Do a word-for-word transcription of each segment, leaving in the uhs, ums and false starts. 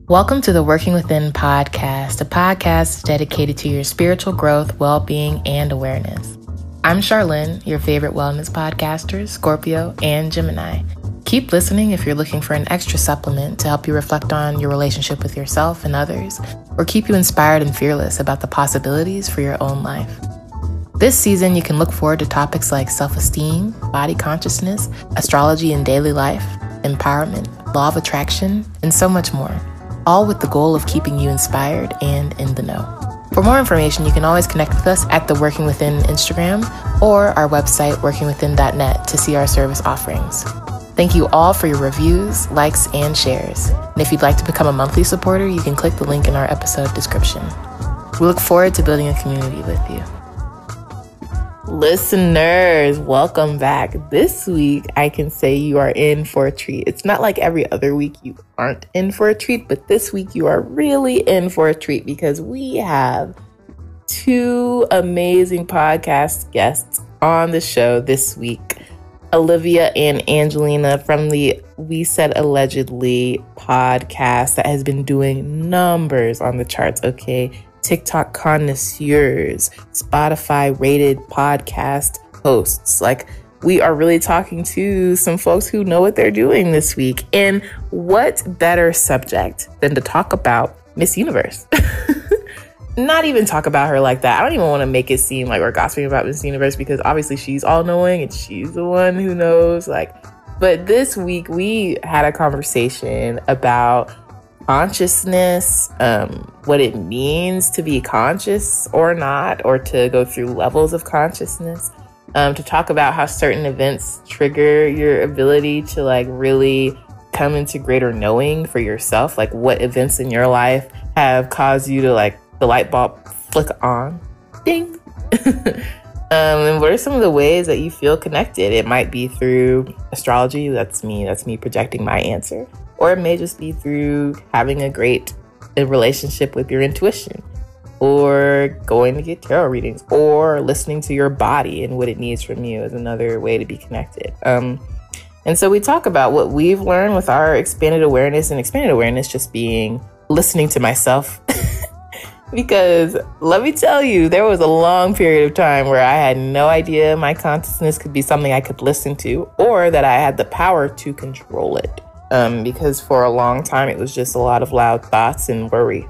Welcome to the Working Within podcast, a podcast dedicated to your spiritual growth, well-being, and awareness. I'm Charlene, your favorite wellness podcaster, Scorpio, and Gemini. Keep listening if you're looking for an extra supplement to help you reflect on your relationship with yourself and others, or keep you inspired and fearless about the possibilities for your own life. This season, you can look forward to topics like self-esteem, body consciousness, astrology in daily life, empowerment, law of attraction, and so much more, all with the goal of keeping you inspired and in the know. For more information, you can always connect with us at the Working Within Instagram or our website, working within dot net, to see our service offerings. Thank you all for your reviews, likes, and shares. And if you'd like to become a monthly supporter, you can click the link in our episode description. We look forward to building a community with you. Listeners, welcome back. This week, I can say you are in for a treat. It's not like every other week you aren't in for a treat, but this week you are really in for a treat because we have two amazing podcast guests on the show this week. Olivia and Angelina from the We Said Allegedly podcast that has been doing numbers on the charts, okay? TikTok connoisseurs, Spotify rated podcast hosts. Like, we are really talking to some folks who know what they're doing this week. And what better subject than to talk about Miss Universe? Not even talk about her like that. I don't even want to make it seem like we're gossiping about Miss Universe because obviously she's all knowing and she's the one who knows. Like, but this week we had a conversation about consciousness, um, what it means to be conscious or not, or to go through levels of consciousness, um, to talk about how certain events trigger your ability to like really come into greater knowing for yourself, like what events in your life have caused you to like the light bulb flick on, ding. um, and what are some of the ways that you feel connected? It might be through astrology. That's me. That's me projecting my answer. Or it may just be through having a great relationship with your intuition, or going to get tarot readings, or listening to your body and what it needs from you is another way to be connected. Um, and so we talk about what we've learned with our expanded awareness, and expanded awareness just being listening to myself. Because let me tell you, there was a long period of time where I had no idea my consciousness could be something I could listen to, or that I had the power to control it. Um, because for a long time, it was just a lot of loud thoughts and worry.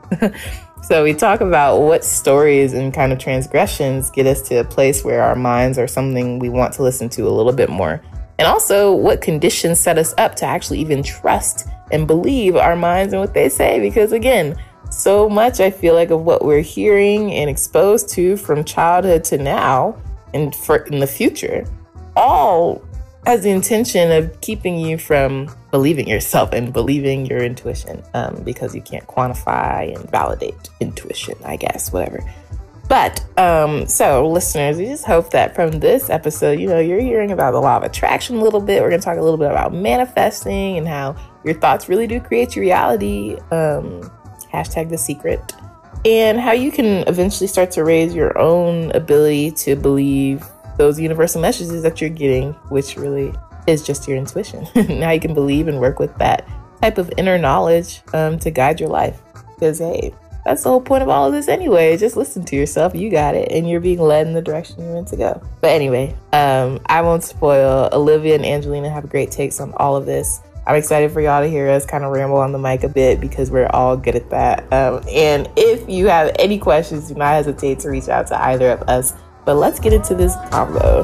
So we talk about what stories and kind of transgressions get us to a place where our minds are something we want to listen to a little bit more. And also what conditions set us up to actually even trust and believe our minds and what they say. Because again, so much I feel like of what we're hearing and exposed to from childhood to now and for in the future, all has the intention of keeping you from believing yourself and believing your intuition, um, because you can't quantify and validate intuition, I guess, whatever. But um, so listeners, we just hope that from this episode, you know, you're hearing about the law of attraction a little bit. We're going to talk a little bit about manifesting and how your thoughts really do create your reality. Um, hashtag The Secret. And how you can eventually start to raise your own ability to believe those universal messages that you're getting, which really is just your intuition. Now you can believe and work with that type of inner knowledge um, to guide your life. Because, hey, that's the whole point of all of this anyway. Just listen to yourself. You got it. And you're being led in the direction you're meant to go. But anyway, um, I won't spoil. Olivia and Angelina have great takes on all of this. I'm excited for y'all to hear us kind of ramble on the mic a bit because we're all good at that. Um, and if you have any questions, do not hesitate to reach out to either of us. But let's get into this combo.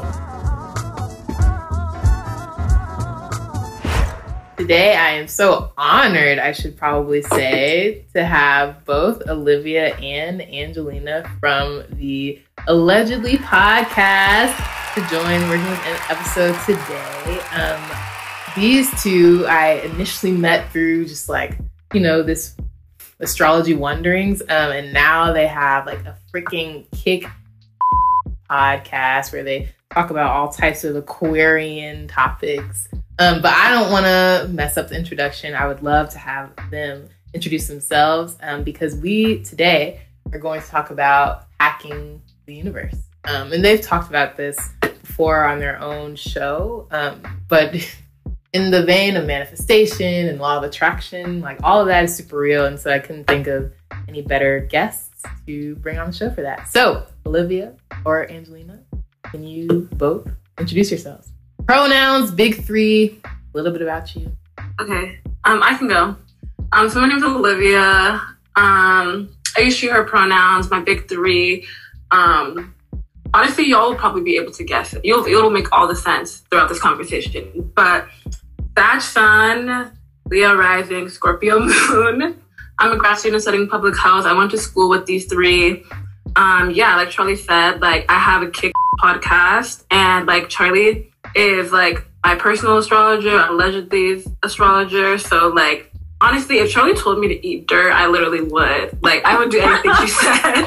Today, I am so honored, I should probably say, to have both Olivia and Angelina from the Allegedly podcast to join Working With an episode today. Um, these two, I initially met through just like, you know, this astrology wonderings. Um, and now they have like a freaking kick podcast where they talk about all types of Aquarian topics. Um, but I don't want to mess up the introduction. I would love to have them introduce themselves um, because we today are going to talk about hacking the universe. Um, and they've talked about this before on their own show. Um, but in the vein of manifestation and law of attraction, like all of that is super real. And so I couldn't think of any better guests to bring on the show for that. So Olivia or Angelina, can you both introduce yourselves? Pronouns, big three, a little bit about you. Okay, um, I can go. Um, so my name's Olivia. Um, I use she, her pronouns, my big three. Um, honestly, y'all will probably be able to guess it. You'll, it'll make all the sense throughout this conversation. But Sag Sun, Leo Rising, Scorpio Moon. I'm a grad student studying public health. I went to school with these three. Um, yeah, like Charlie said, like I have a kick podcast, and like Charlie is like my personal astrologer, allegedly astrologer. So like, honestly, if Charlie told me to eat dirt, I literally would. Like, I would do anything she said.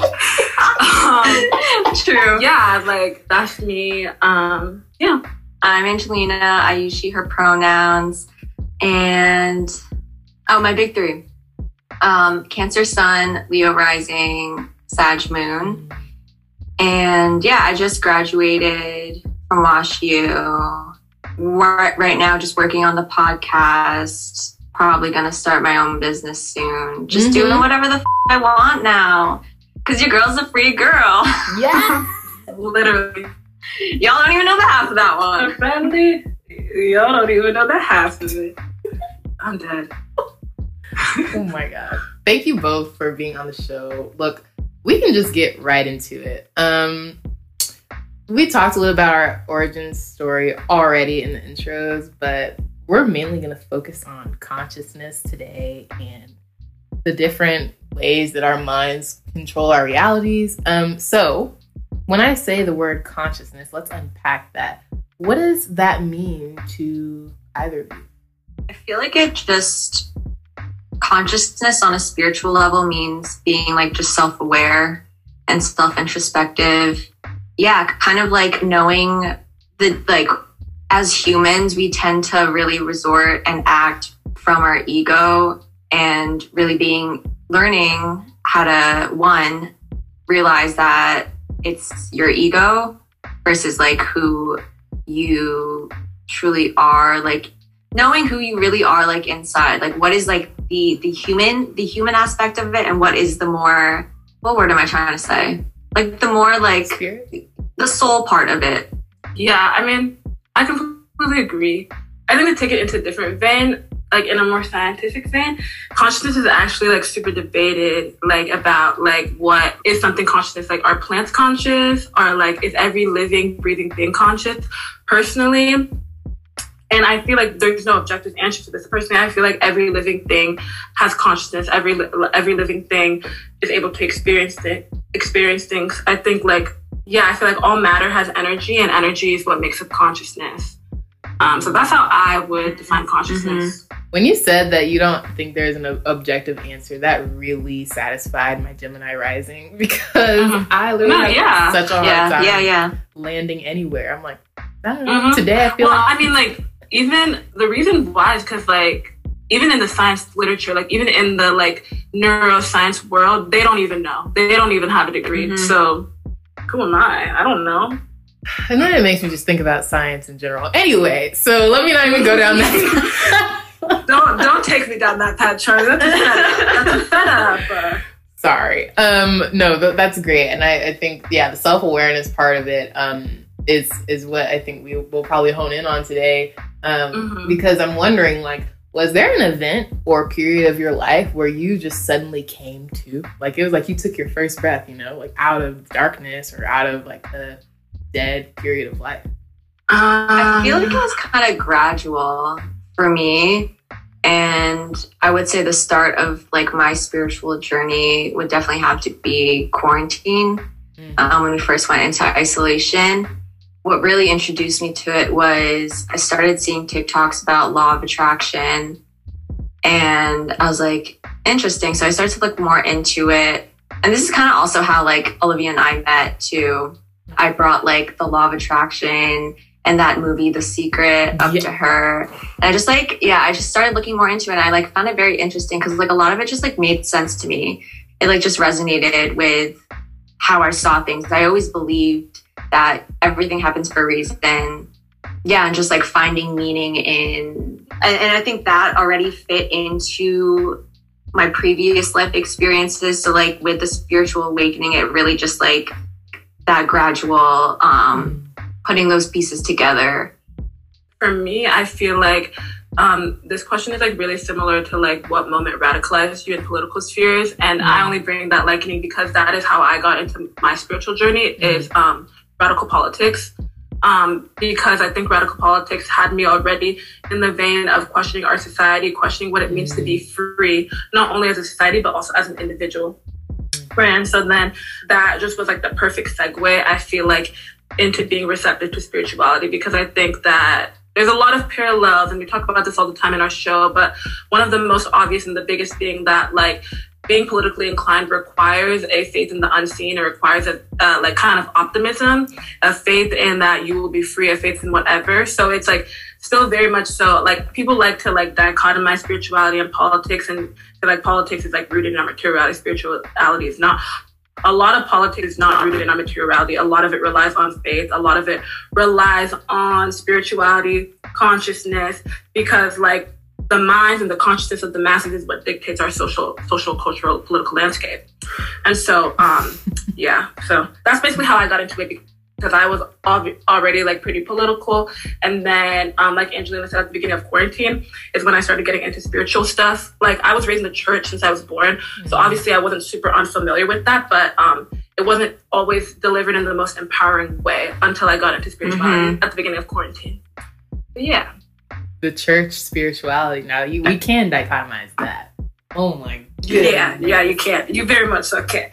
um, True. Yeah, like, that's me. Um, yeah. I'm Angelina. I use she, her pronouns. And, oh, my big three. Um, Cancer Sun, Leo Rising, Sag Moon. And, yeah, I just graduated from WashU. Right, right now, just working on the podcast. Probably gonna start my own business soon. Just mm-hmm. doing whatever the f- I want now. Cause your girl's a free girl. Yeah. Literally. Y'all don't even know the half of that one. Apparently, y'all don't even know the half of it. I'm dead. Oh my God. Thank you both for being on the show. Look, we can just get right into it. Um, we talked a little about our origin story already in the intros, but we're mainly going to focus on consciousness today and the different ways that our minds control our realities. Um, so when I say the word consciousness, let's unpack that. What does that mean to either of you? I feel like it just, consciousness on a spiritual level means being like just self-aware and self-introspective. Yeah, kind of like knowing the, like, as humans, we tend to really resort and act from our ego, and really being learning how to, one, realize that it's your ego versus like who you truly are, like knowing who you really are, like inside, like what is like the the human the human aspect of it, and what is the more, what word am I trying to say? Like the more like Spirit? The soul part of it. Yeah, I mean, I completely agree. I think to take it into a different vein, like in a more scientific vein, consciousness is actually like super debated, like about like what is something conscious? Like, are plants conscious? Or like, is every living, breathing thing conscious? Personally, and I feel like there's no objective answer to this. Personally, I feel like every living thing has consciousness. Every every living thing is able to experience it, experience things. I think like, yeah, I feel like all matter has energy, and energy is what makes up consciousness. Um, so that's how I would define consciousness. Mm-hmm. When you said that you don't think there's an objective answer, that really satisfied my Gemini rising, because mm-hmm. I literally no, have yeah. such a hard yeah, time yeah, yeah. landing anywhere. I'm like, I don't know. Mm-hmm. Today I feel well, like... I mean, like, even the reason why is because, like, even in the science literature, like, even in the, like, neuroscience world, they don't even know. They don't even have a degree. Mm-hmm. So... who am I? I don't know. And then it makes me just think about science in general. Anyway, so let me not even go down that. don't don't take me down that path, Charlie. That's a setup. That's a setup. Sorry. Um, no, th- that's great, and I, I think yeah, the self awareness part of it um, is is what I think we will probably hone in on today. Um, mm-hmm. Because I'm wondering, like, was there an event or period of your life where you just suddenly came to? Like, it was like you took your first breath, you know, like out of darkness or out of like a dead period of life? Um, I feel like it was kind of gradual for me. And I would say the start of like my spiritual journey would definitely have to be quarantine. Mm-hmm. Um, when we first went into isolation. What really introduced me to it was I started seeing TikToks about law of attraction, and I was like, interesting. So I started to look more into it. And this is kind of also how like Olivia and I met too. I brought like the law of attraction and that movie, The Secret, up yeah. to her. And I just like, yeah, I just started looking more into it. And I like found it very interesting because like a lot of it just like made sense to me. It like just resonated with how I saw things. I always believed that everything happens for a reason. yeah, and just like finding meaning in, and, and I think that already fit into my previous life experiences. So like with the spiritual awakening, it really just like that gradual um, putting those pieces together. For me, I feel like um, this question is like really similar to like what moment radicalized you in political spheres. And mm-hmm. I only bring that likening because that is how I got into my spiritual journey mm-hmm. is um, radical politics. Um, because I think radical politics had me already in the vein of questioning our society, questioning what it means mm-hmm. to be free, not only as a society, but also as an individual. And so then that just was like the perfect segue, I feel like, into being receptive to spirituality, because I think that there's a lot of parallels, and we talk about this all the time in our show, but one of the most obvious and the biggest being that like being politically inclined requires a faith in the unseen. It requires a uh, like kind of optimism, a faith in that you will be free, a faith in whatever. So it's like still very much so like people like to like dichotomize spirituality and politics, and so, like politics is like rooted in our materiality, spirituality is not. A lot of politics is not rooted in our materiality. A lot of it relies on faith. A lot of it relies on spirituality, consciousness, because like the minds and the consciousness of the masses is what dictates our social, social, cultural, political landscape. And so, um, yeah, so that's basically how I got into it, because I was al- already like pretty political. And then, um, like Angelina said at the beginning of quarantine is when I started getting into spiritual stuff. Like I was raised in the church since I was born. Mm-hmm. So obviously I wasn't super unfamiliar with that, but um, it wasn't always delivered in the most empowering way until I got into spirituality mm-hmm. at the beginning of quarantine. But yeah. The church spirituality. Now you we can dichotomize that. Oh my goodness. Yeah, yeah, you can. You very much so can.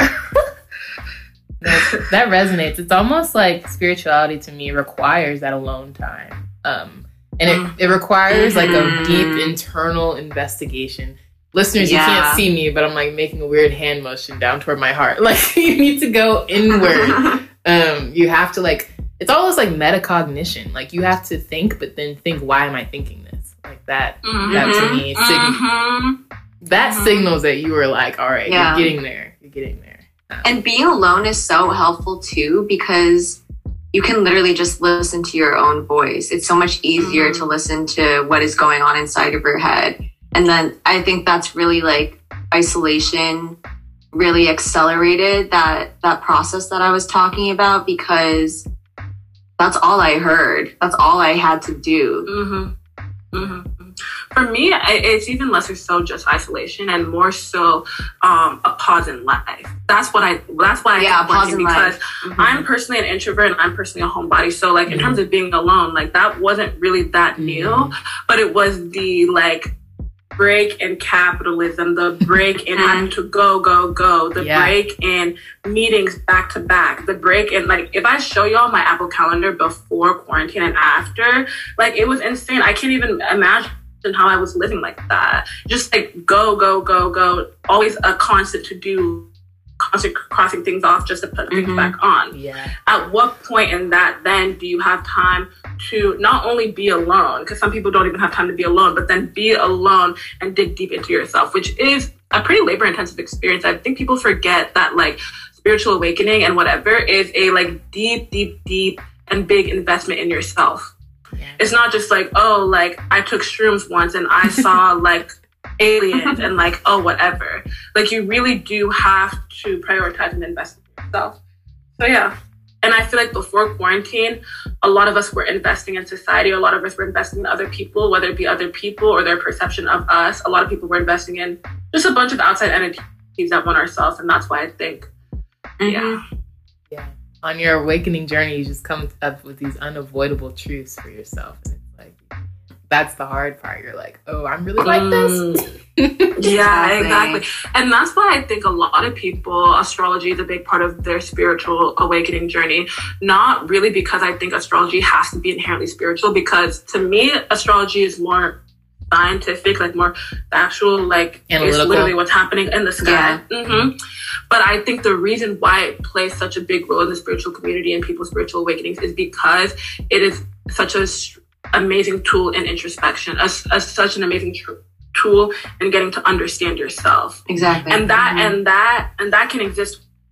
that, that resonates. It's almost like spirituality to me requires that alone time. Um, and it, it requires like a deep internal investigation. Listeners, yeah. you can't see me, but I'm like making a weird hand motion down toward my heart. Like you need to go inward. um, you have to like, it's almost like metacognition. Like you have to think, but then think, why am I thinking this? Like that, mm-hmm. that to me, sig- mm-hmm. that mm-hmm. signals that you were like, all right, yeah. you're getting there. You're getting there. Um, and being alone is so helpful too, because you can literally just listen to your own voice. It's so much easier mm-hmm. to listen to what is going on inside of your head. And then I think that's really like isolation really accelerated that, that process that I was talking about, because that's all I heard. That's all I had to do. Mm-hmm. Mm-hmm. For me, it's even lesser so just isolation and more so um, a pause in life. That's what I. That's why I yeah, pause in because life. Mm-hmm. I'm personally an introvert and I'm personally a homebody. So like mm-hmm. in terms of being alone, like that wasn't really that mm-hmm. new, but it was the like break in capitalism, the break in having to go, go, go, the yeah. break in meetings back to back, the break in, like, if I show y'all my Apple Calendar before quarantine and after, like, it was insane. I can't even imagine how I was living like that. Just like go, go, go, go, always a constant to do, constant crossing things off just to put things mm-hmm. back on. Yeah. At what point in that then do you have time to not only be alone, because some people don't even have time to be alone, but then be alone and dig deep into yourself, which is a pretty labor intensive experience. I think people forget that like spiritual awakening and whatever is a like deep, deep, deep and big investment in yourself. Yeah. It's not just like, oh, like I took shrooms once and I saw like aliens and like, oh, whatever. Like you really do have to prioritize and invest in yourself. So yeah. And I feel like before quarantine, a lot of us were investing in society. A lot of us were investing in other people, whether it be other people or their perception of us. A lot of people were investing in just a bunch of outside entities that want ourselves. And that's why I think, mm-hmm. yeah. Yeah. On your awakening journey, you just come up with these unavoidable truths for yourself. And it's like, that's the hard part. You're like, oh, I'm really like mm. this. Yeah, exactly. And that's why I think a lot of people, astrology is a big part of their spiritual awakening journey. Not really because I think astrology has to be inherently spiritual, because to me, astrology is more scientific, like more factual, like analytical. It's literally what's happening in the sky. Yeah. Mm-hmm. But I think the reason why it plays such a big role in the spiritual community and people's spiritual awakenings is because it is such a amazing tool in introspection, as, as such an amazing tr- tool in getting to understand yourself. Exactly. And that mm-hmm. and that and that can exist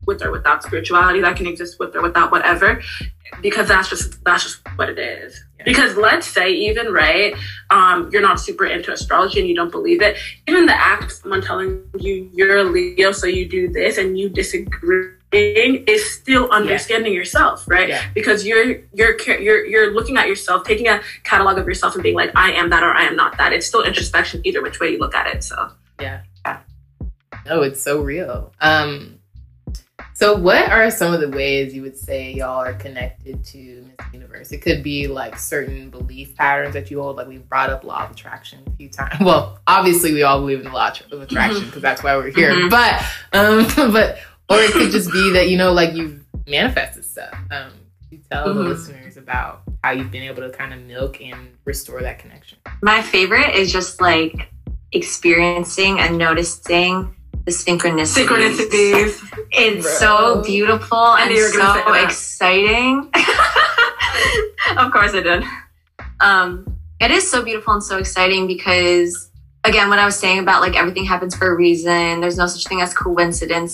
with or without spirituality, that can exist with or without whatever, because that's just that's just what it is. Yeah. Because let's say even, right, um, you're not super into astrology and you don't believe it. Even the act of someone telling you you're a Leo, so you do this, and you disagree, is still understanding yeah. yourself, right? Yeah. Because you're you're you're you're looking at yourself, taking a catalog of yourself and being like, I am that or I am not that. It's still introspection either which way you look at it. So yeah. No, it's so real. Um, so what are some of the ways you would say y'all are connected to Miss Universe? It could be like certain belief patterns that you hold, like we brought up law of attraction a few times. Well, obviously we all believe in the law of attraction because mm-hmm. that's why we're here. Mm-hmm. But, um, but, or it could just be that, you know, like you've manifested stuff. Um, could you tell mm-hmm. the listeners about how you've been able to kind of milk and restore that connection? My favorite is just like experiencing and noticing the synchronicities. Synchronicities. It's Bro. so beautiful and so exciting. Of course I did. Um, it is so beautiful and so exciting because, again, what I was saying about like everything happens for a reason. There's no such thing as coincidences.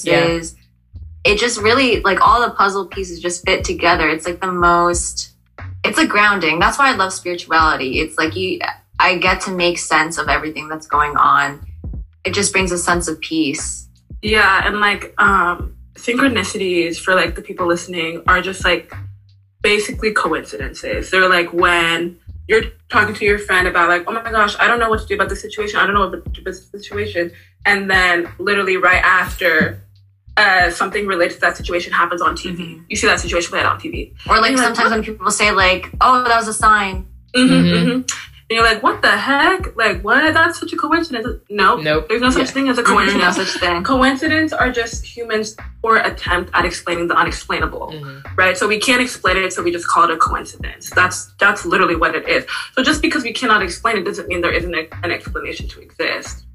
Yeah. It just really, like all the puzzle pieces just fit together. It's like the most, it's a grounding. That's why I love spirituality. It's like you, I get to make sense of everything that's going on. It just brings a sense of peace. Yeah, and like um, synchronicities for like the people listening are just like basically coincidences. They're like when you're talking to your friend about like, oh my gosh, I don't know what to do about this situation. I don't know what to do about this situation. And then literally right after uh, something related to that situation happens on T V. Mm-hmm. You see that situation played on T V. Or like sometimes like, when people say like, oh, that was a sign. Mm-hmm, mm-hmm. Mm-hmm. And you're like, what the heck? Like, what? That's such a coincidence. No, nope. There's no such yeah. thing as a coincidence. No such thing. Coincidence are just humans' poor attempt at explaining the unexplainable, mm-hmm. right? So we can't explain it, so we just call it a coincidence. That's that's literally what it is. So just because we cannot explain it doesn't mean there isn't a, an explanation to exist.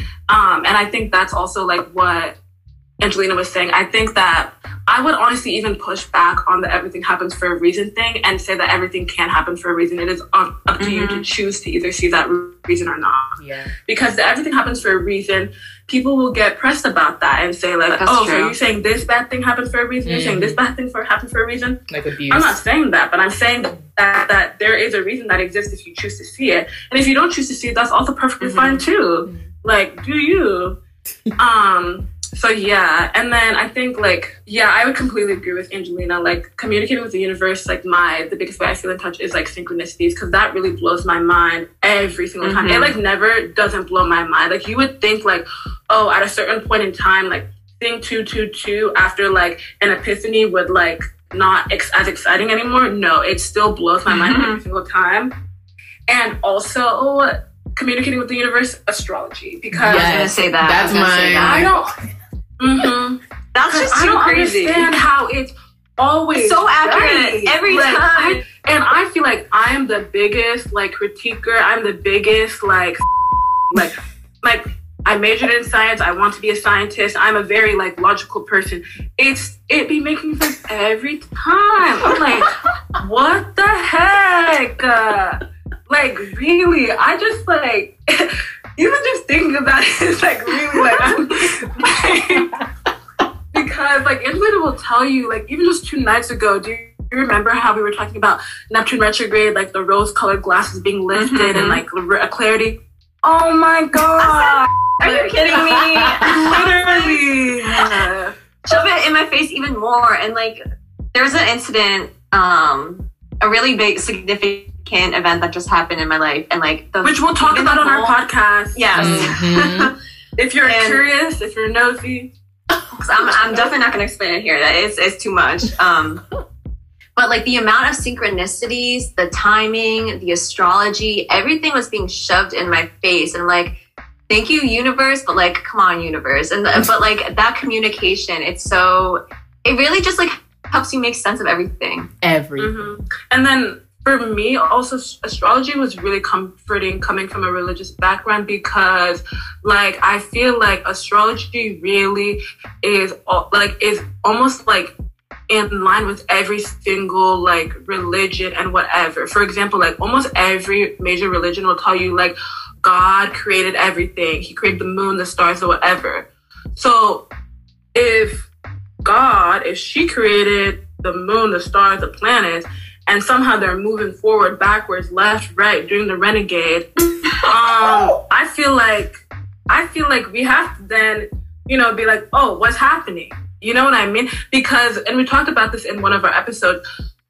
Um, and I think that's also like what Angelina was saying. I think that I would honestly even push back on the everything happens for a reason thing and say that everything can happen for a reason. It is up, up to mm-hmm. you to choose to either see that reason or not. Yeah. Because the everything happens for a reason, people will get pressed about that and say like, that's oh, true. So you're saying this bad thing happened for a reason? Mm-hmm. You're saying this bad thing for happened for a reason? Like abuse. I'm not saying that, but I'm saying that, that that there is a reason that exists if you choose to see it. And if you don't choose to see it, that's also perfectly mm-hmm. fine too. Mm-hmm. Like, do you? um... So yeah, and then I think like, yeah, I would completely agree with Angelina, like communicating with the universe, like my, the biggest way I feel in touch is like synchronicities, because that really blows my mind every single time. Mm-hmm. It like never doesn't blow my mind. Like you would think like, oh, at a certain point in time, like thing two, two, two after like an epiphany would like not ex- as exciting anymore. No, it still blows my mm-hmm. mind every single time. And also communicating with the universe, astrology, because yes, I was gonna say that. That's my, I don't, Mm-hmm. That's just I too don't crazy. understand how it's always so accurate right. every like, time. I, and I feel like I am the biggest like critiquer. I'm the biggest like like like I majored in science. I want to be a scientist. I'm a very like logical person. It's it be making sense every time. I'm like, what the heck? Uh, like really? I just like. Even just thinking about it is like really like, I'm, like because like Angelina will tell you like even just two nights ago, do you remember how we were talking about Neptune retrograde, like the rose-colored glasses being lifted mm-hmm. and like a clarity? Oh my god! Are you kidding me? Literally, yeah. Shove it in my face even more. And like there was an incident, um, a really big significant event that just happened in my life, and like the, which we'll talk about on our podcast. Yes. Mm-hmm. If you're and, curious, if you're nosy, I'm, I'm definitely not going to explain it here. That is it's too much. Um, but like the amount of synchronicities, the timing, the astrology, everything was being shoved in my face, and I'm like, thank you, universe, but like, come on, universe, and but like that communication, it's so it really just like helps you make sense of everything. Everything, mm-hmm. And then. For me, also, astrology was really comforting coming from a religious background because, like, I feel like astrology really is, like, is almost, like, in line with every single, like, religion and whatever. For example, like, almost every major religion will tell you, like, God created everything. He created the moon, the stars, or whatever. So, if God, if she created the moon, the stars, the planets, and somehow they're moving forward, backwards, left, right, doing the renegade, um, I feel like I feel like we have to then, you know, be like, oh, what's happening? You know what I mean? Because, and we talked about this in one of our episodes,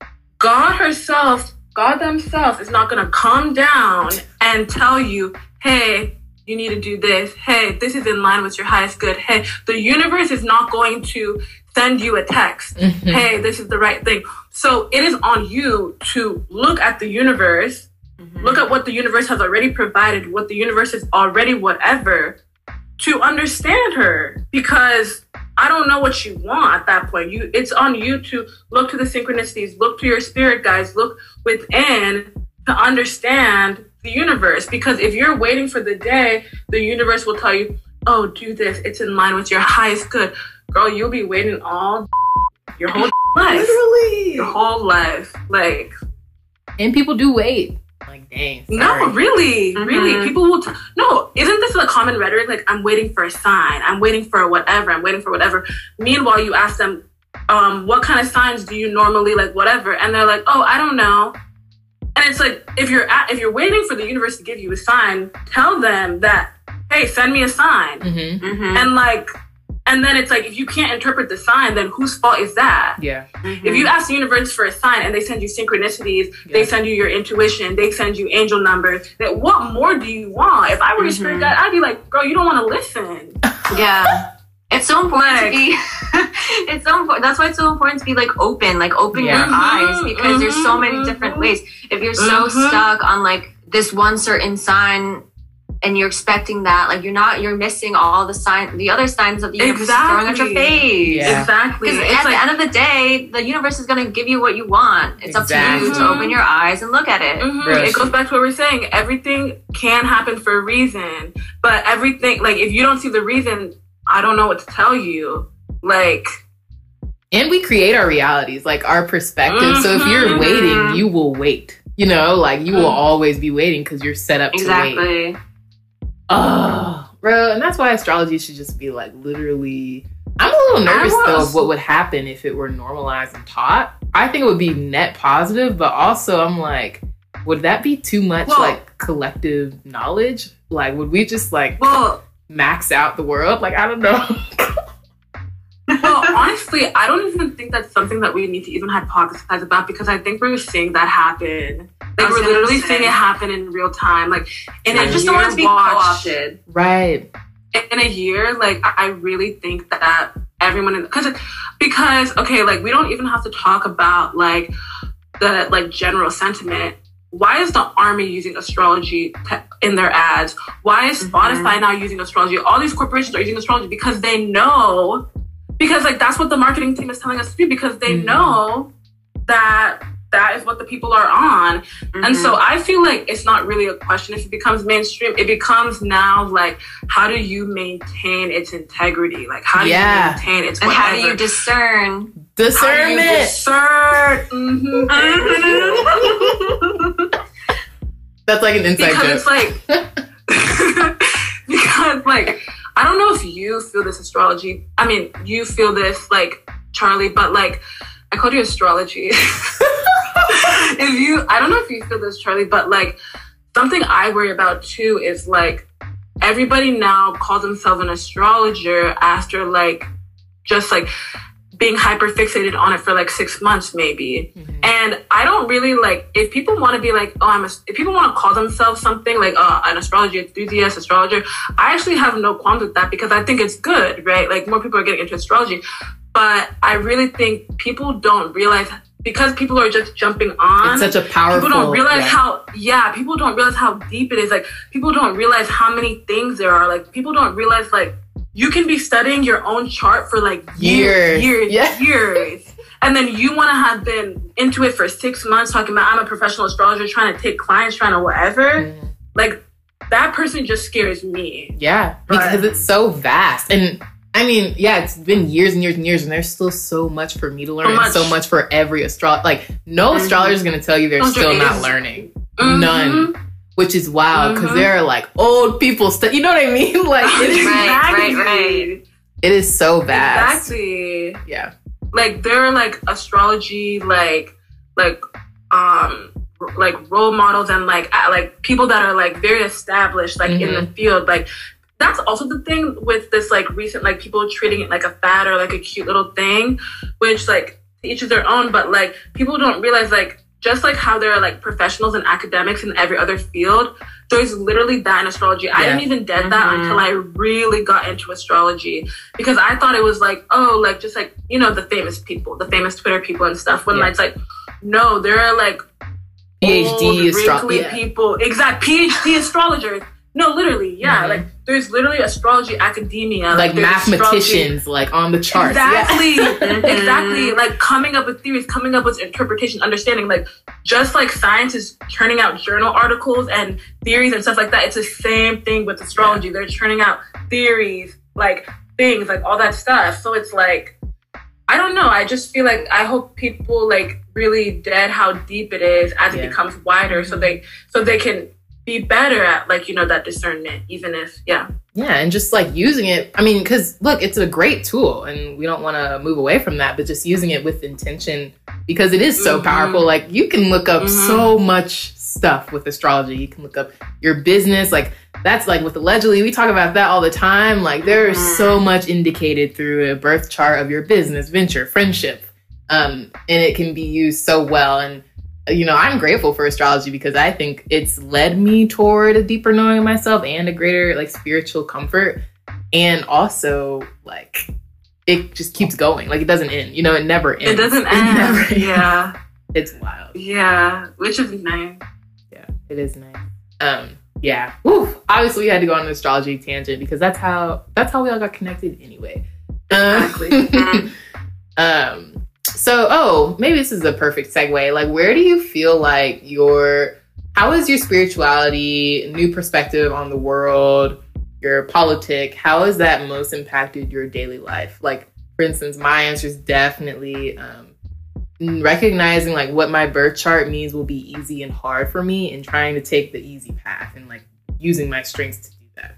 God herself, God themselves is not going to come down and tell you, hey, you need to do this. Hey, this is in line with your highest good. Hey, the universe is not going to send you a text. Mm-hmm. Hey, this is the right thing. So it is on you to look at the universe, mm-hmm. look at what the universe has already provided, what the universe is already whatever, to understand her. Because I don't know what you want at that point. You, it's on you to look to the synchronicities, look to your spirit guides, look within to understand the universe. Because if you're waiting for the day, the universe will tell you, oh, do this. It's in line with your highest good. Girl, you'll be waiting all your whole life. Literally. Your whole life. Like. And people do wait. Like, dang. Sorry. No, really. Mm-hmm. Really. People will. T- no, isn't this the common rhetoric? Like, I'm waiting for a sign. I'm waiting for whatever. I'm waiting for whatever. Meanwhile, you ask them, um, what kind of signs do you normally, like, whatever? And they're like, oh, I don't know. And it's like, if you're at, if you're waiting for the universe to give you a sign, tell them that, hey, send me a sign. Mm-hmm. Mm-hmm. And like, and then it's like, if you can't interpret the sign, then whose fault is that? Yeah. Mm-hmm. If you ask the universe for a sign and they send you synchronicities, yeah. they send you your intuition, they send you angel numbers, that what more do you want? If I were mm-hmm. a spirit guide, I'd be like, girl, you don't want to listen. Yeah. It's so important like, to be, it's so important. That's why it's so important to be like open, like open yeah. your mm-hmm. eyes, because mm-hmm. there's so many different ways. If you're so mm-hmm. stuck on like this one certain sign and you're expecting that, like you're not, you're missing all the sign, the other signs of the universe exactly. throwing at your face. Yeah. Exactly. Because it's at like, the end of the day, the universe is going to give you what you want. It's exactly. up to you to open your eyes and look at it. Mm-hmm. It goes back to what we're saying. Everything can happen for a reason, but everything, like if you don't see the reason, I don't know what to tell you. Like, and we create our realities, like our perspective. Mm-hmm. So if you're waiting, you will wait. You know, like you will mm-hmm. always be waiting because you're set up exactly. to wait. Oh, bro, and that's why astrology should just be like literally. I'm a little nervous though of what would happen if it were normalized and taught. I think it would be net positive, but also I'm like, would that be too much well, like collective knowledge? Like, would we just like well, max out the world? Like, I don't know. Well, honestly, I don't even think that's something that we need to even hypothesize about, because I think we're seeing that happen. Like, we're literally say. seeing it happen in real time. Like, in I a just year, don't want to be co-opted. Right. In a year, like, I really think that everyone, because, because, okay, like, we don't even have to talk about, like, the, like, general sentiment. Why is the army using astrology te- in their ads? Why is Spotify mm-hmm. now using astrology? All these corporations are using astrology because they know, because like that's what the marketing team is telling us to do, because they mm-hmm. know that that is what the people are on. Mm-hmm. And so I feel like it's not really a question. If it becomes mainstream, it becomes now like, how do you maintain its integrity? Like, how do yeah. you maintain its and whatever? how do you discern? Discernment. How do you discern? Mm-hmm. Mm-hmm. That's like an inside because joke. It's like, because like, I don't know if you feel this astrology. I mean, you feel this like Charlie, but like, I called you astrology. If you, I don't know if you feel this, Charlie, but like something I worry about too is like everybody now calls themselves an astrologer after like just like being hyper fixated on it for like six months maybe. Mm-hmm. And I don't really like, if people want to be like, oh, I'm a, if people want to call themselves something like uh, an astrology enthusiast, astrologer, I actually have no qualms with that, because I think it's good, right? Like more people are getting into astrology. But I really think people don't realize, because people are just jumping on. It's such a powerful. People don't realize yeah. how, yeah, people don't realize how deep it is. Like, people don't realize how many things there are. Like, people don't realize, like, you can be studying your own chart for, like, years, years, years. Yeah. years. And then you want to have been into it for six months talking about, I'm a professional astrologer, trying to take clients, trying to whatever. Mm. Like, that person just scares me. Yeah, because but, it's so vast. And I mean, yeah, it's been years and years and years, and there's still so much for me to learn, so much, and so much for every astrologer. Like, no mm-hmm. astrologer is going to tell you they're Don't still not learning. Mm-hmm. None. Which is wild, because mm-hmm. there are, like, old people, st- you know what I mean? Like, it is right, right, right. It is so vast. Exactly. Yeah. Like there are like astrology, like like um like role models and like like people that are like very established, like mm-hmm. in the field. Like that's also the thing with this like recent like people treating it like a fad or like a cute little thing, which like to each is their own. But like people don't realize like just like how there are like professionals and academics in every other field, there's literally that in astrology. Yeah. I didn't even get that mm-hmm. until I really got into astrology, because I thought it was like, oh, like just like, you know, the famous people, the famous Twitter people and stuff. When yeah. it's like, no, there are like PhD astrologers, people, exact PhD astrologers. No, literally, yeah. Mm-hmm. Like there's literally astrology academia, like, like mathematicians, like on the charts. Exactly, yeah. exactly. Like coming up with theories, coming up with interpretation, understanding. Like just like science is churning out journal articles and theories and stuff like that. It's the same thing with astrology. Yeah. They're churning out theories, like things, like all that stuff. So it's like, I don't know. I just feel like I hope people like really get how deep it is as yeah. it becomes wider, mm-hmm. so they so they can be better at like, you know, that discernment, even if, yeah. Yeah, and just like using it, I mean, because look, it's a great tool and we don't want to move away from that, but just using it with intention, because it is so mm-hmm. powerful. Like you can look up mm-hmm. so much stuff with astrology. You can look up your business. Like that's like with allegedly, we talk about that all the time. Like there is mm-hmm. so much indicated through a birth chart of your business, venture, friendship. Um, and it can be used so well. And you know, I'm grateful for astrology because I think it's led me toward a deeper knowing of myself and a greater like spiritual comfort. And also like it just keeps going. Like it doesn't end. You know, it never ends. It doesn't it end. Never ends. Yeah. It's wild. Yeah. Which is nice. Yeah, it is nice. Um, yeah. Woo. Obviously we had to go on an astrology tangent because that's how that's how we all got connected anyway. Exactly. um So, oh, maybe this is a perfect segue. Like, where do you feel like your, how is your spirituality, new perspective on the world, your politic, how has that most impacted your daily life? Like, for instance, my answer is definitely um, recognizing like what my birth chart means will be easy and hard for me and trying to take the easy path and like using my strengths to do that.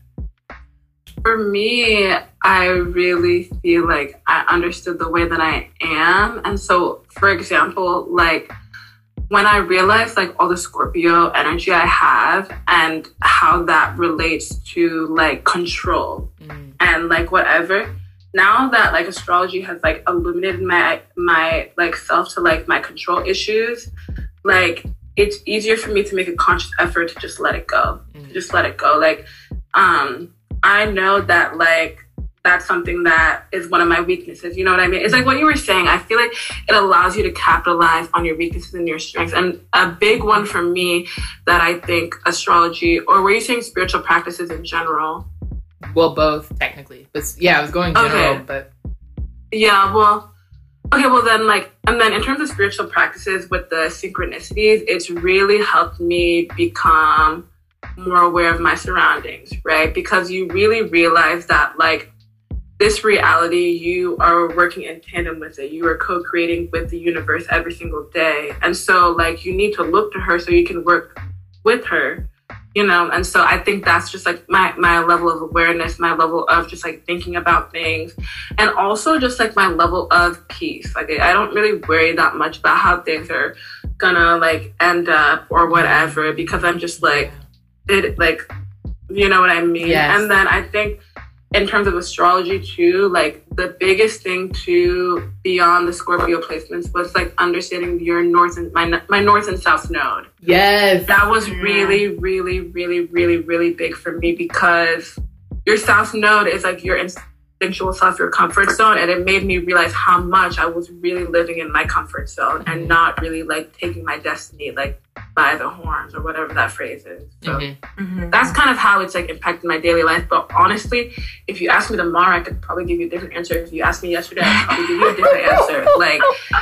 For me, I really feel like I understood the way that I am. And so, for example, like when I realized like all the Scorpio energy I have and how that relates to like control mm. and like whatever, now that like astrology has like illuminated my, my like self to like my control issues, like it's easier for me to make a conscious effort to just let it go, mm. to just let it go. Like, um, I know that like that's something that is one of my weaknesses. You know what I mean? It's like what you were saying. I feel like it allows you to capitalize on your weaknesses and your strengths. And a big one for me that I think astrology, or were you saying spiritual practices in general? Well, both technically. But yeah, I was going general, okay. but yeah, well, okay, well then like, and then in terms of spiritual practices with the synchronicities, it's really helped me become more aware of my surroundings, right? Because you really realize that like this reality, you are working in tandem with it. You are co-creating with the universe every single day. And so like you need to look to her so you can work with her, you know? And so I think that's just like my, my level of awareness, my level of just like thinking about things, and also just like my level of peace. Like I don't really worry that much about how things are gonna like end up or whatever, because I'm just like, it like, you know what I mean? Yes. And then I think in terms of astrology too, like the biggest thing too beyond the Scorpio placements was like understanding your north and my my north and south node. Yes. That was really, really, really, really, really big for me, because your south node is like your instinctual self, your comfort zone. And it made me realize how much I was really living in my comfort zone mm-hmm. and not really like taking my destiny like by the horns or whatever that phrase is. So mm-hmm. Mm-hmm. that's kind of how it's like impacted my daily life. But honestly, if you ask me tomorrow, I could probably give you a different answer. If you asked me yesterday, I'd probably give you a different answer. Like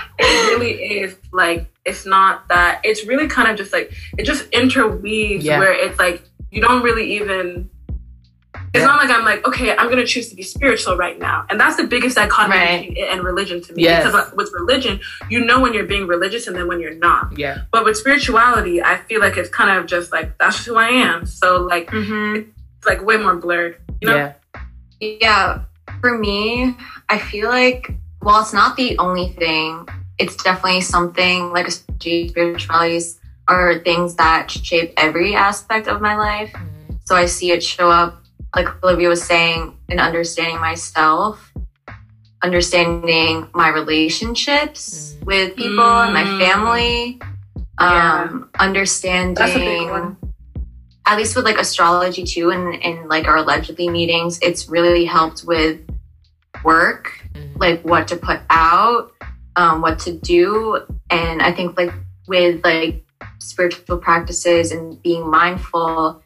it really is like, it's not that, it's really kind of just like, it just interweaves yeah. where it's like, you don't really even, it's yeah. not like I'm like, okay, I'm going to choose to be spiritual right now. And that's the biggest dichotomy right. between it and religion to me. Yes. Because with religion, you know when you're being religious and then when you're not. Yeah. But with spirituality, I feel like it's kind of just like, that's just who I am. So like, mm-hmm. it's like way more blurred, you know? Yeah. Yeah. For me, I feel like, well, it's not the only thing. It's definitely something like spiritualities are things that shape every aspect of my life. Mm-hmm. So I see it show up, like Olivia was saying, in understanding myself, understanding my relationships mm-hmm. with people mm-hmm. and my family, yeah. um, understanding, that's a big one. At least with like astrology too, and, and like our allegedly meetings, it's really helped with work, mm-hmm. like what to put out, um, what to do. And I think like with like spiritual practices and being mindful,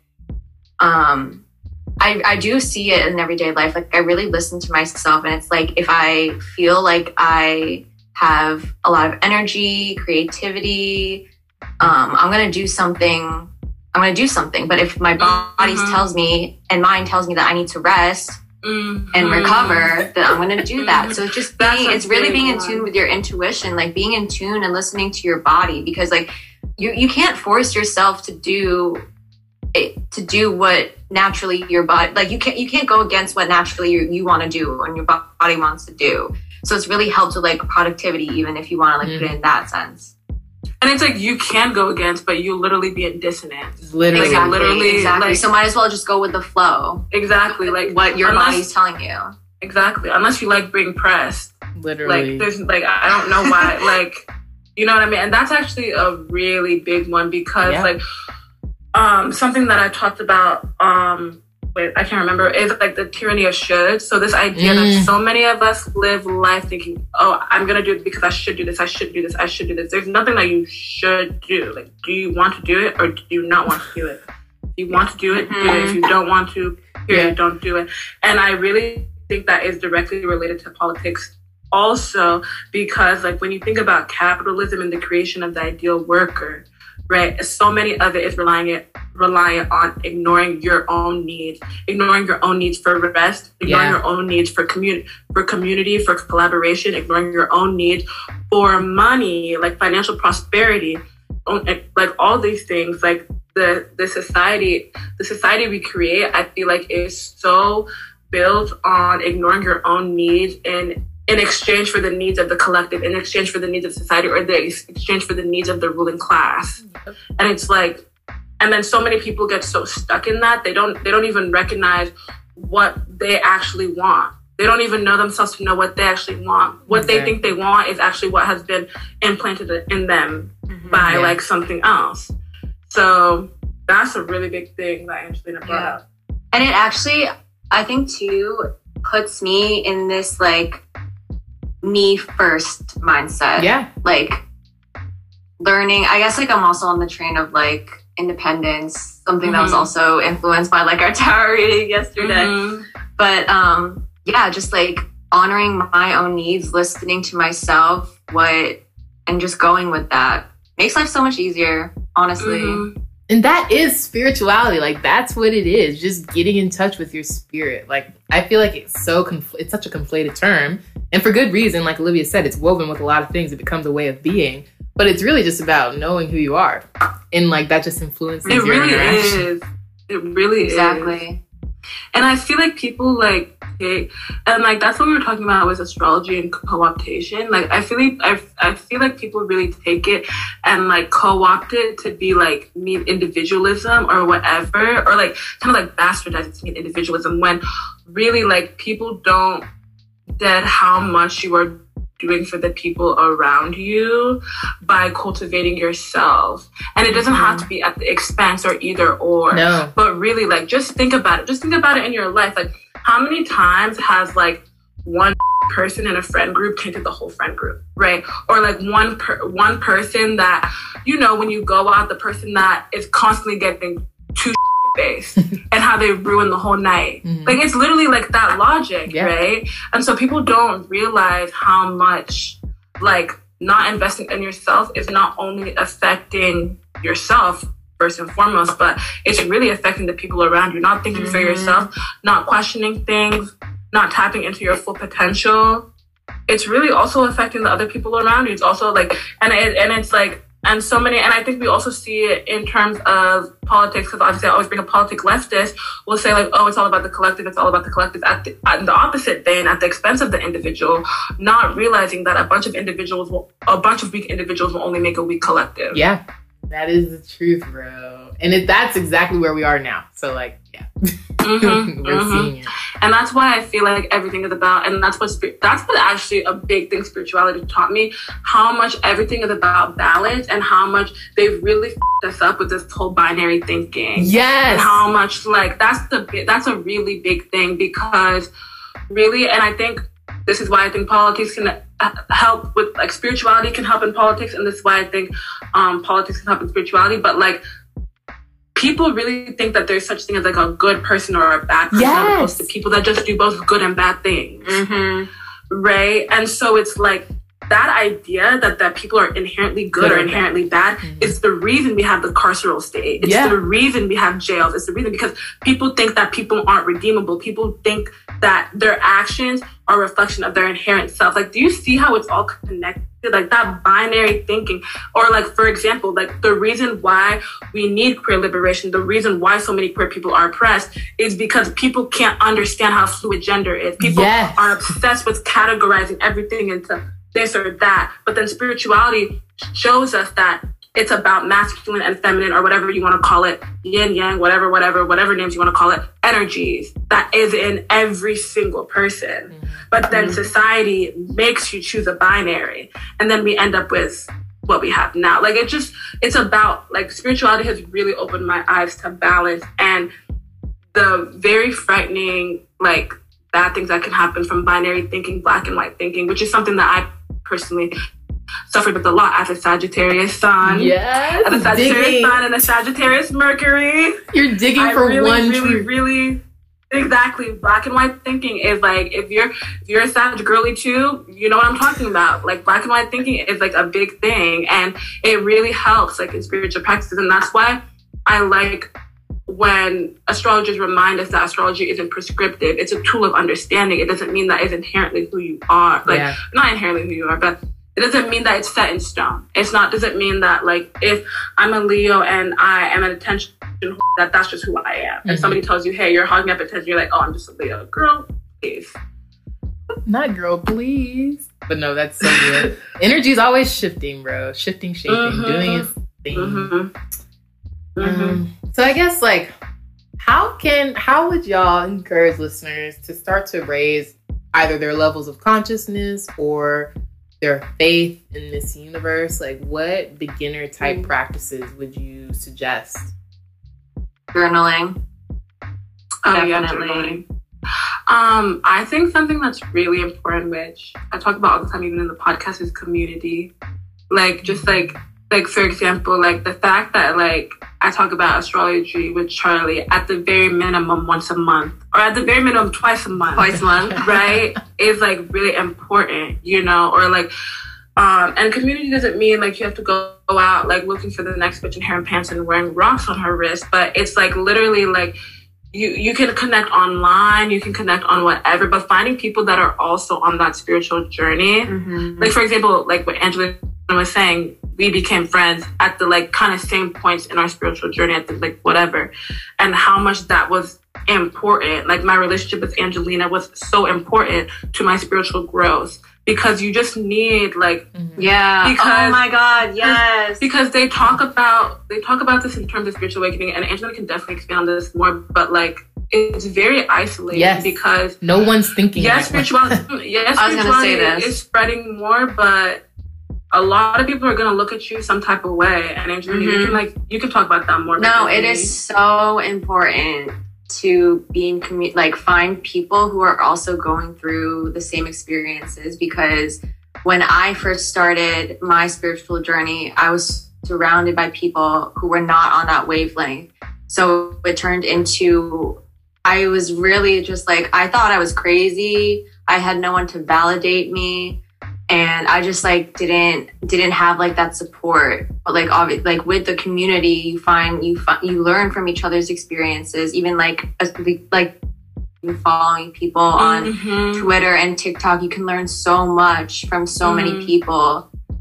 um, I, I do see it in everyday life. Like I really listen to myself, and it's like if I feel like I have a lot of energy, creativity, um, I'm going to do something. I'm going to do something. But if my body mm-hmm. tells me and mind tells me that I need to rest mm-hmm. and recover, then I'm going to do that. So it's just being, it's really being in tune with your intuition, like being in tune and listening to your body, because like you, you can't force yourself to do it, to do what naturally your body, like you can't, you can't go against what naturally you, you want to do and your body wants to do. So it's really helped with like productivity, even if you want to like mm-hmm. put it in that sense. And it's like you can go against, but you literally be in dissonance. Literally, exactly, literally, exactly. Like, so might as well just go with the flow. Exactly, like what your unless, body's telling you. Exactly, unless you like being pressed. Literally, like there's like I don't know why, like you know what I mean. And that's actually a really big one because yeah. like um something that I talked about um. Wait, I can't remember, is like the tyranny of should. So this idea mm. that so many of us live life thinking, oh, I'm going to do it because I should do this, I should do this, I should do this. There's nothing that you should do. Like, do you want to do it or do you not want to do it? If you want to do it, mm-hmm. do it. If you don't want to, period, yeah. don't do it. And I really think that is directly related to politics also because, like, when you think about capitalism and the creation of the ideal worker, right? So many of it is relying it reliant on ignoring your own needs, ignoring your own needs for rest, ignoring yeah. your own needs for community, for community, for collaboration, ignoring your own needs for money, like financial prosperity, like all these things. Like the the society, the society we create, I feel like is so built on ignoring your own needs and in exchange for the needs of the collective, in exchange for the needs of society, or the exchange for the needs of the ruling class. Yep. And it's like, and then so many people get so stuck in that, they don't they don't even recognize what they actually want. They don't even know themselves to know what they actually want. What okay. they think they want is actually what has been implanted in them mm-hmm. by yeah. like something else. So that's a really big thing that Angelina brought yeah. up. And it actually, I think too, puts me in this like, me first mindset. Yeah. Like learning, I guess like I'm also on the train of like independence, something mm-hmm. that was also influenced by like our tarot reading yesterday. Mm-hmm. But um yeah, just like honoring my own needs, listening to myself, what and just going with that makes life so much easier, honestly. Mm-hmm. And that is spirituality. Like, that's what it is. Just getting in touch with your spirit. Like, I feel like it's so, confl- it's such a conflated term. And for good reason, like Olivia said, it's woven with a lot of things. It becomes a way of being. But it's really just about knowing who you are. And, like, that just influences it your really interaction. Is. It really exactly. is. Exactly. And I feel like people, like, take, and, like, that's what we were talking about with astrology and co-optation. Like, I feel like, I, I feel like people really take it and, like, co-opt it to be, like, mean individualism or whatever, or, like, kind of, like, bastardize it to mean individualism when really, like, people don't get how much you are doing for the people around you by cultivating yourself. And it doesn't mm-hmm. have to be at the expense or either or. No. But really, like, just think about it. Just think about it in your life. Like, how many times has, like, one person in a friend group tainted the whole friend group, right? Or, like, one per- one person that, you know, when you go out, the person that is constantly getting too face and how they ruin the whole night. Mm-hmm. Like, it's literally like that logic, yeah. right? And so people don't realize how much, like, not investing in yourself is not only affecting yourself first and foremost, but it's really affecting the people around you. Not thinking mm-hmm. for yourself, not questioning things, not tapping into your full potential. It's really also affecting the other people around you. It's also like, and it, and it's like, and so many, and I think we also see it in terms of politics, because obviously I always bring a politic leftist will say like, oh, it's all about the collective, it's all about the collective, at the, at the opposite vein, at the expense of the individual, not realizing that a bunch of individuals will, a bunch of weak individuals will only make a weak collective. Yeah, that is the truth, bro. And it, that's exactly where we are now. So like, yeah, mm-hmm, we're mm-hmm. seeing it. And that's why I feel like everything is about, and that's what that's what actually a big thing spirituality taught me, how much everything is about balance, and how much they've really f***ed us up with this whole binary thinking. Yes. And how much, like, that's the that's a really big thing, because really, and I think this is why I think politics can help with, like, spirituality can help in politics, and this is why I think um, politics can help in spirituality, but like, people really think that there's such thing as like a good person or a bad person, yes. as opposed to people that just do both good and bad things. Mm-hmm. Right? And so it's like that idea that, that people are inherently good, good or inherently bad mm-hmm. is the reason we have the carceral state. It's yeah. the reason we have jails. It's the reason, because people think that people aren't redeemable. People think that their actions are a reflection of their inherent self. Like, do you see how it's all connected? Like that binary thinking, or like, for example, like the reason why we need queer liberation, the reason why so many queer people are oppressed is because people can't understand how fluid gender is. People yes. are obsessed with categorizing everything into this or that. But then spirituality shows us that it's about masculine and feminine, or whatever you want to call it, yin, yang, whatever, whatever, whatever names you want to call it, energies that is in every single person. Mm-hmm. But then mm-hmm. society makes you choose a binary, and then we end up with what we have now. Like, it just, it's about, like, spirituality has really opened my eyes to balance and the very frightening, like, bad things that can happen from binary thinking, black and white thinking, which is something that I personally suffered with a lot as a Sagittarius sun. Yes. As a Sagittarius digging. sun and a Sagittarius Mercury. You're digging I for really, one really, truth. really, exactly. Black and white thinking is like, if you're if you're a Sag girly too, you know what I'm talking about. Like, black and white thinking is like a big thing, and it really helps, like, in spiritual practices. And that's why I like when astrologers remind us that astrology isn't prescriptive. It's a tool of understanding. It doesn't mean that it's inherently who you are. Like, yeah. not inherently who you are, but it doesn't mean that it's set in stone. It's not, doesn't mean that, like, if I'm a Leo and I am an attention whore, that that's just who I am. Mm-hmm. If somebody tells you, hey, you're hogging up attention, you're like, oh, I'm just a Leo. Girl, please. Not girl, please. But no, that's so good. Energy's always shifting, bro. Shifting, shaping, mm-hmm. doing its thing. Mm-hmm. Mm-hmm. Um, so I guess, like, how can, how would y'all encourage listeners to start to raise either their levels of consciousness or their faith in this universe? Like, what beginner type mm-hmm. practices would you suggest? Journaling. Oh, yeah, journaling. Um, I think something that's really important, which I talk about all the time, even in the podcast, is community. Like, just like, like, for example, like the fact that, like, I talk about astrology with Charlie at the very minimum once a month, or at the very minimum twice a month. Twice a month. Right? Is, like, really important, you know? Or, like, um, and community doesn't mean, like, you have to go out, like, looking for the next bitch in hair and pants and wearing rocks on her wrist. But it's, like, literally, like, you, you can connect online, you can connect on whatever, but finding people that are also on that spiritual journey. Mm-hmm. Like, for example, like what Angela was saying, we became friends at the, like, kind of same points in our spiritual journey, at the, like, whatever, and how much that was important. Like, my relationship with Angelina was so important to my spiritual growth, because you just need, like, mm-hmm. yeah, because, oh my God, yes, because they talk about they talk about this in terms of spiritual awakening, and Angelina can definitely expand on this more, but, like, it's very isolating. Yes. Because no one's thinking. Yes, spirituality. Yes, I was spirituality gonna say this. is spreading more, but a lot of people are going to look at you some type of way. And Angelina, mm-hmm. you can, like, you can talk about that more. No, it is so important to be in commu- like find people who are also going through the same experiences, because when I first started my spiritual journey, I was surrounded by people who were not on that wavelength. So it turned into, I was really just like, I thought I was crazy. I had no one to validate me. And I just, like, didn't didn't have, like, that support. But, like, obvi- like with the community, you find you fi- you learn from each other's experiences. Even, like, as, like following people on mm-hmm. Twitter and TikTok, you can learn so much from so mm-hmm. many people.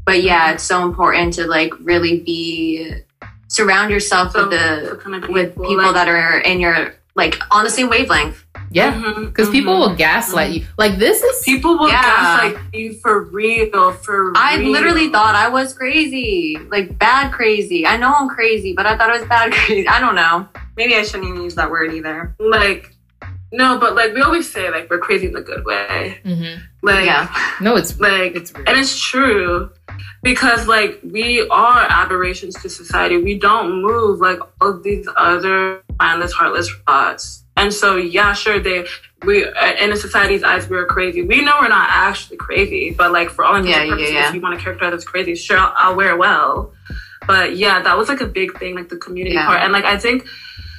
but yeah, it's so important to like really be surround yourself So, with the kind of with people like, that are in your like on the same wavelength. Yeah, Mhm, because people mhm. will gaslight you. Like this is People will Yeah. gaslight you for real, for I real. literally thought I was crazy, like bad crazy. I know I'm crazy, but I thought it was bad crazy. I don't know. Maybe I shouldn't even use that word either. like, no, but like we always say, like we're crazy in the good way. Mhm. Like, Yeah. no, it's like, it's real. and it's true because like we are aberrations to society. We don't move like all these other mindless, heartless thoughts. And so, yeah, sure, they we in a society's eyes we're crazy. We know we're not actually crazy, but like for all intents Yeah, and yeah, purposes, yeah. if you want to characterize us crazy, sure, I'll, I'll wear well. But yeah, that was like a big thing, like the community Yeah. part, and like I think,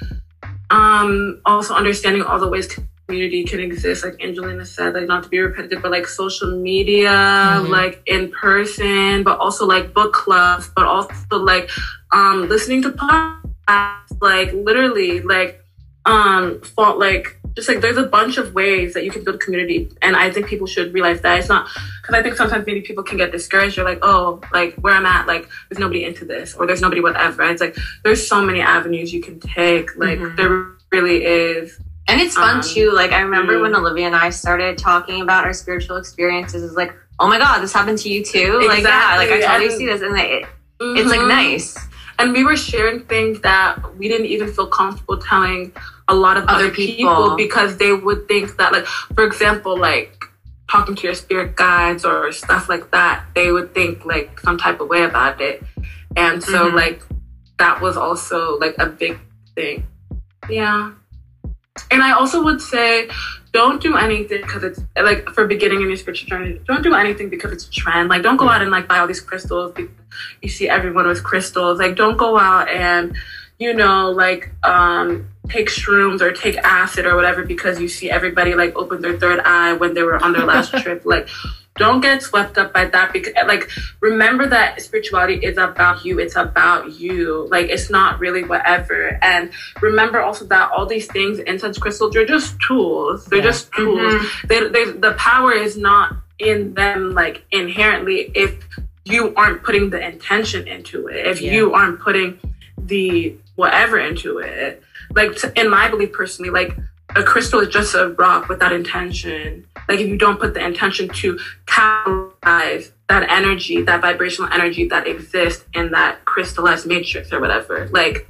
um, also understanding all the ways community can exist, like Angelina said, like not to be repetitive, but like social media, Mhm. like in person, but also like book clubs, but also like um listening to podcasts, like literally like um for like just like there's a bunch of ways that you can build community, and I think people should realize that it's not because I think sometimes maybe people can get discouraged. You're like, oh, like where I'm at, like there's nobody into this or there's nobody whatever. It's like there's so many avenues you can take. Like Mhm. there really is. And it's fun Um, too. Like I remember mm. when Olivia and I started talking about our spiritual experiences. It's like, oh my god, this happened to you too. Like yeah, like I Exactly. totally And- see this, and like, it, it's like Mhm. nice. And we were sharing things that we didn't even feel comfortable telling a lot of Other other, people. people. because they would think that, like, for example, like talking to your spirit guides or stuff like that, they would think like some type of way about it. And so, Mhm. like, that was also like a big thing. Yeah. And I also would say, don't do anything because it's like for beginning in your spiritual journey. Don't do anything because it's a trend. Like, don't go out and like buy all these crystals. Because you see everyone with crystals. Like, don't go out and, you know, like um, take shrooms or take acid or whatever because you see everybody like open their third eye when they were on their last trip. Like, don't get swept up by that because, like, remember that spirituality is about you. It's about you. Like, it's not really whatever. And remember also that all these things, incense crystals, they're just tools. They're Yeah. just tools. Mhm. They, they, the power is not in them, like, inherently if you aren't putting the intention into it. If Yeah. you aren't putting the whatever into it. Like, t- in my belief personally, like, a crystal is just a rock without intention. Like, if you don't put the intention to capitalize that energy, that vibrational energy that exists in that crystallized matrix or whatever, like,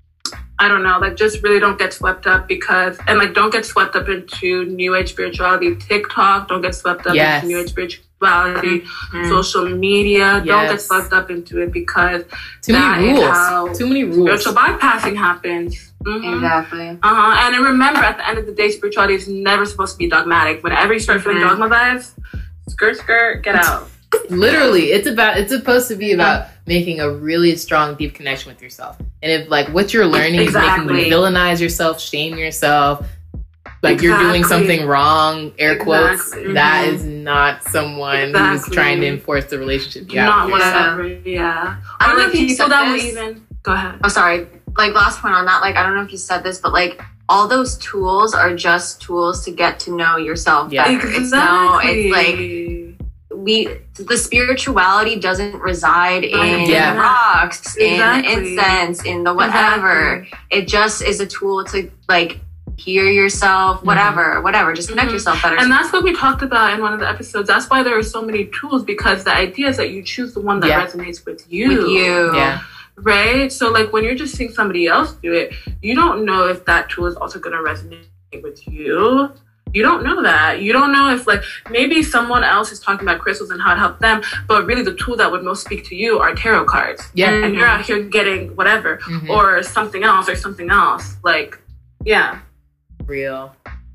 I don't know, like, just really don't get swept up because, and like, don't get swept up into New Age spirituality TikTok, don't get swept up Yes. into New Age spirituality, Mhm. social media, don't get Yes. swept up into it because Too that many is rules. how Too many rules. spiritual bypassing happens. Mhm. Exactly. Uh-huh. And then remember, at the end of the day, spirituality is never supposed to be dogmatic. Whenever you start feeling Mhm. dogma vibes, skirt, skirt, get out. Literally, it's about it's supposed to be about making a really strong, deep connection with yourself. And if like what you're learning is making Exactly. you villainize yourself, shame yourself, like you're doing Exactly. something wrong, air quotes, Exactly. that Mhm. is not someone who's Exactly. trying to enforce the relationship you have Not with yourself. whatever, yeah. I don't Or know like if you people said that will this. even... Go ahead. Oh, sorry. Like last point on that. Like I don't know if you said this, but like all those tools are just tools to get to know yourself Yeah. better. It's no. It's like we the spirituality doesn't reside in Yeah. rocks, Exactly. in incense, in the whatever. Exactly. It just is a tool to like hear yourself, whatever, whatever. Just connect Mhm. yourself better. And that's what we talked about in one of the episodes. That's why there are so many tools, because the idea is that you choose the one that Yeah. resonates with you. with you. Yeah. Right? So, like, when you're just seeing somebody else do it, you don't know if that tool is also going to resonate with you. You don't know that. You don't know if, like, maybe someone else is talking about crystals and how it helped them, but really the tool that would most speak to you are tarot cards. Yeah. And you're out here getting whatever, Mhm. or something else, or something else. Like, yeah. Real.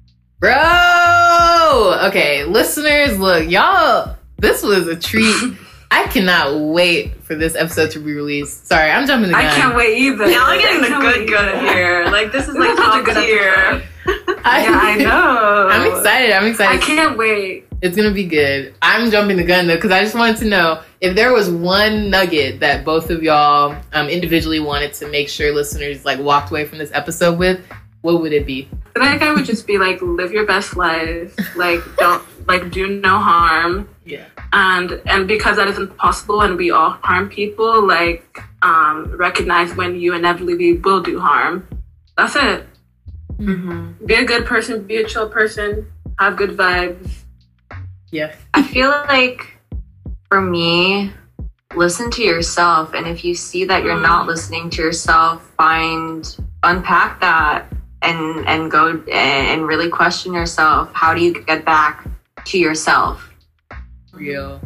Bro! Okay, listeners, look, y'all, this was a treat. I cannot wait for this episode to be released. Sorry, I'm jumping the gun. I can't wait either. Y'all are getting the I can't good wait good either. here. Like this is This like is such a top good tier. episode. Yeah, I know. I'm excited. I'm I excited. can't wait. It's gonna be good. I'm jumping the gun though because I just wanted to know if there was one nugget that both of y'all um, individually wanted to make sure listeners like walked away from this episode with. What would it be? I think I would just be like, live your best life. Like, don't like do no harm. Yeah. And and because that isn't possible and we all harm people, like um, recognize when you inevitably will do harm. That's it. Mm-hmm. Be a good person, be a chill person, have good vibes. Yeah. I feel like for me, listen to yourself. And if you see that you're not listening to yourself, find, unpack that and, and go and really question yourself. How do you get back to yourself? Real.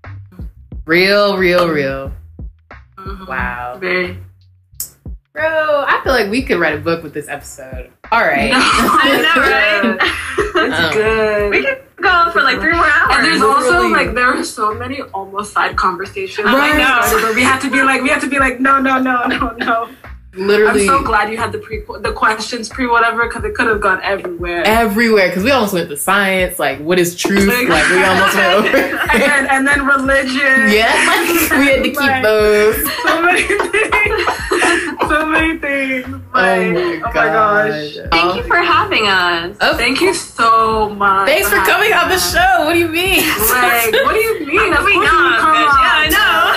Real, real, real. Mm-hmm. Wow. Very. Bro, I feel like we could write a book with this episode. All right. No, I know, right? It's Um, good. We could go on for like three more hours. And there's Literally. also like there are so many almost side conversations. Right. That we started, but we had to be like we had to be like no no no no no. Literally. I'm so glad you had the pre the questions pre whatever because it could have gone everywhere. Everywhere, because we almost went to science, like what is truth, like, Like- we almost went over. and then and then religion. Yeah, like, we had to keep Like, those. So many things. So many things. Like, Oh my, oh my gosh. Thank you for having us. Oh, Thank you so much. thanks for coming on the show. What do you mean? Like, what do you mean? Of we course know, you come bitch. on.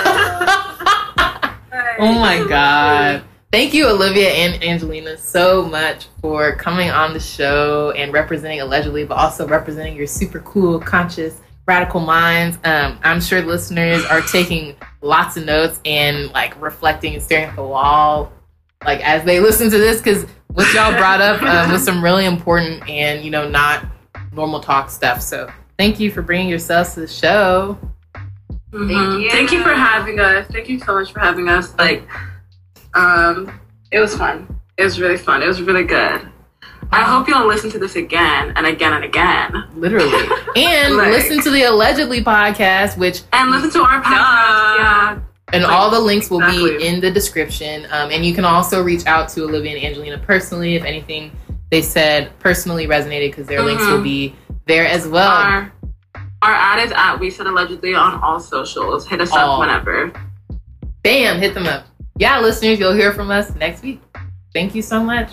Yeah, Like, Oh my God. Thank you, Olivia and Angelina, so much for coming on the show and representing Allegedly, but also representing your super cool, conscious, radical minds. Um, I'm sure listeners are taking lots of notes and like reflecting and staring at the wall, like as they listen to this, because what y'all brought up um, was some really important and, you know, not normal talk stuff. So thank you for bringing yourselves to the show. Mhm. Thank you. Thank you for having us. Thank you so much for having us. Like, um, it was fun. It was really fun. It was really good. I hope you'll listen to this again and again and again. Literally. And Like- listen to the Allegedly podcast, which And listen to our podcast. Yeah. and Like, all the links will be exactly. in the description. Um, and you can also reach out to Olivia and Angelina personally if anything they said personally resonated, because their links Mhm. will be there as well. Our, our ad is at We Said Allegedly on all socials. Hit us All. up whenever. Bam, hit them up. Yeah, listeners, you'll hear from us next week. Thank you so much.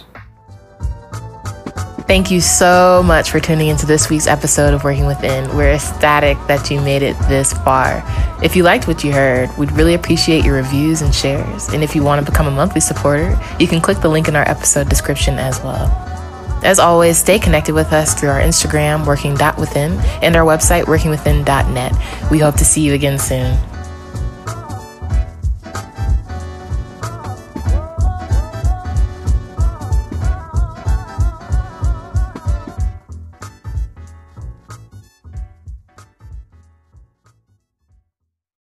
Thank you so much for tuning into this week's episode of Working Within. We're ecstatic that you made it this far. If you liked what you heard, we'd really appreciate your reviews and shares. And if you want to become a monthly supporter, you can click the link in our episode description as well. As always, stay connected with us through our Instagram, working dot within, and our website, working within dot net. We hope to see you again soon.